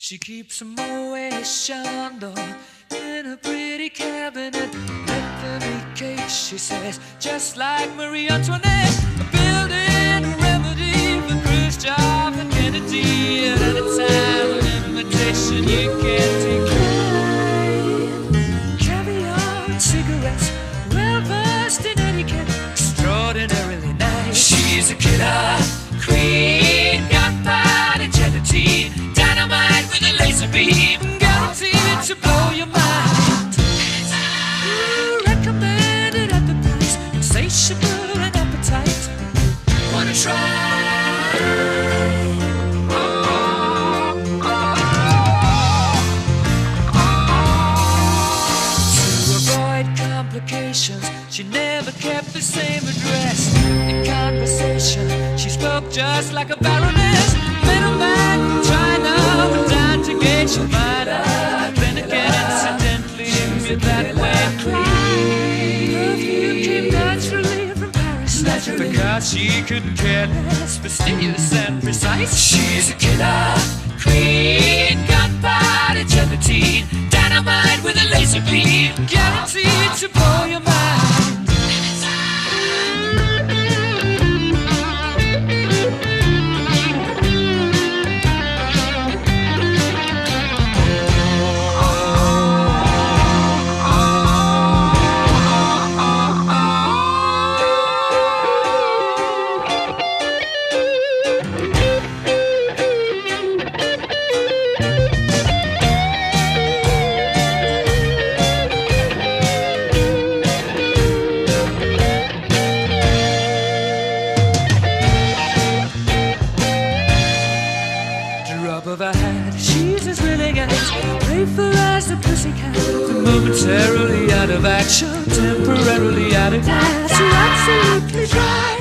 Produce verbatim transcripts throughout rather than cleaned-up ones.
She keeps a Moet Chandon in a pretty cabinet. Bethany cake, she says, just like Marie Antoinette. Building a remedy for Khrushchev and Kennedy. At a time of invitation you can't decline. Caviar and cigarettes, well versed in etiquette, extraordinarily nice. She's a killer queen, gunpowder gelatine, dynamite with a laser beam, guaranteed to blow your mind. Ooh, recommended at the price, insatiable and appetite. Wanna try? Oh, oh, oh. To avoid complications, she never kept the same address. In conversation, she spoke just like a baroness. Middleman from China, but down to gauge your mind. Then again, incidentally, you're that way. Perfume came naturally from Paris, naturally, because she couldn't care less, fastidious and precise. She's a killer queen, gunpowder gelatine, dynamite with a laser beam, guaranteed to blow your mind. Drop of a hat, she's as willing as playful as a pussycat. Momentarily out of action, temporarily out of gas. You're absolutely dry.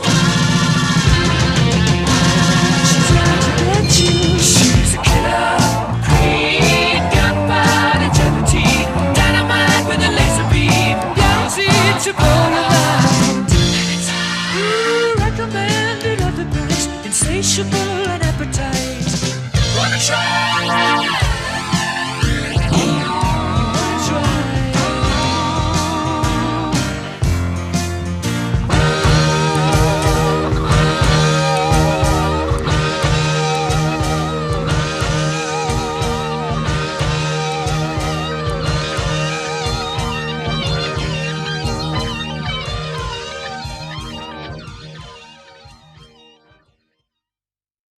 She's out to get you. She's a killer queen, gunpowder gelatine, dynamite with a laser beam, guaranteed to blow your mind. Ooh, recommended at the price, insatiable and appetite. Wanna try?